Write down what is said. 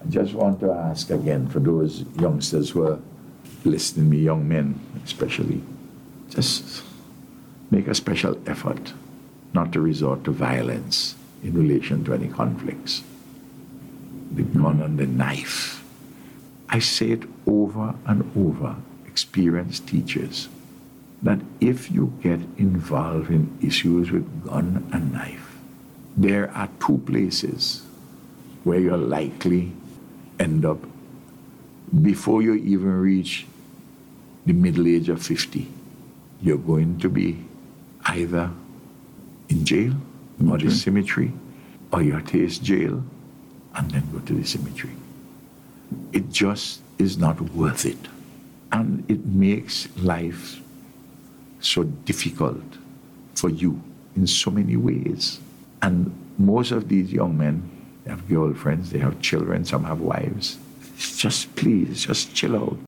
just want to ask again for those youngsters who are listening, me young men especially, just make a special effort not to resort to violence in relation to any conflicts. The gun and the knife. I say it over and over, experienced teachers, that if you get involved in issues with gun and knife, there are two places where you're likely end up before you even reach the middle age of 50. You're going to be either in jail or the cemetery, or you taste jail and then go to the cemetery. It just is not worth it. And it makes life so difficult for you in so many ways. And most of these young men, they have girlfriends, they have children, some have wives. Just please, just chill out.